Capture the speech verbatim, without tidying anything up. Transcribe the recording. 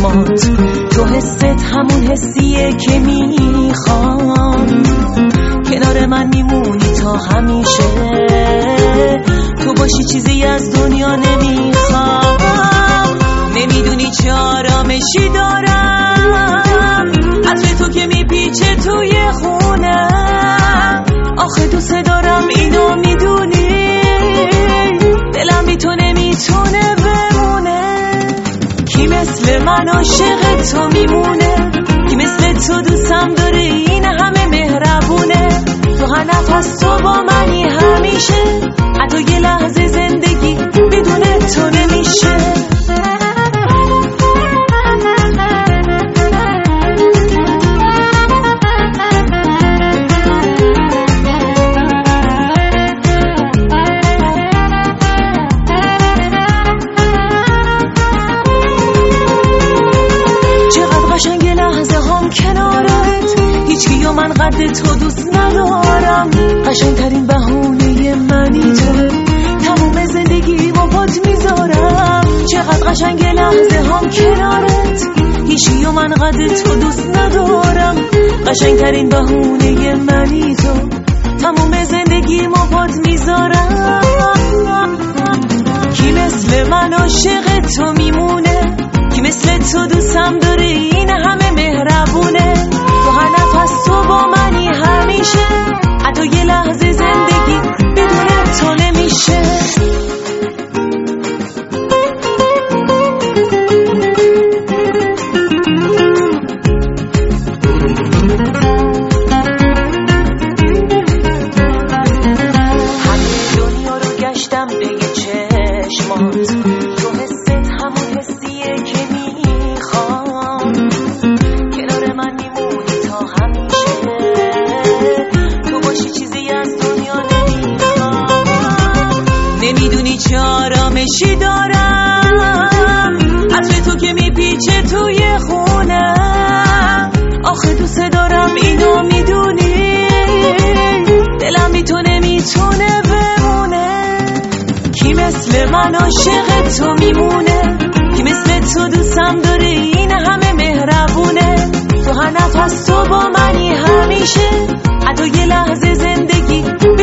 چشمات، تو حست همون حسیه که میخوام، کنار من میمونی تا همیشه، تو باشی چیزی از دنیا نمیخوام. نمیدونی چه آرامشی دارم، عطر تو که میپیچه توی خونه، آخه دوست دارم اینو میدونی، دلم بی تو نمیتونه بمونه. کی مثل من عاشق تو میمونه، کی مثل تو دوستم داره این همه مهربونه، تو هر نفس تو با منی همیشه، حتی یه لحظه زندگی بدون تو نمیشه. من قد تو دوست ندارم، قشنگترین بهونه منی تو، تموم زندگی با پات میذارم. چقدر قشنگ لحظه هم کنارت، هیچی و من قد تو دوست ندارم، قشنگترین بهونه منی تو، تموم زندگی با پات میذارم. کی مثل من عاشق تو میمونه، کی مثل تو دوستم داره این همه مهربونه، تو هر نفس تو با منی همیشه، حتی یه لحظه زندگی بدون تو نمیشه. همه دنیا رو گشتم پی چشمات، تو حست همون حسیه که میخوام، کنار من میمونی تا همیشه، تو باشی چیزی از دنیا نمیخوام. نمیدونی چه آرامشی دارم، عطر تو که میپیچه توی خونه، آخه دوست دارم اینو میدونی، دلم بی تو نمیتونه بمونه. کی مثل من عاشق تو میمونه، کی مثل تو دوستم داره این همه مهربونه، تو هر نفس تو با منی همیشه، حتی یه لحظه زندگی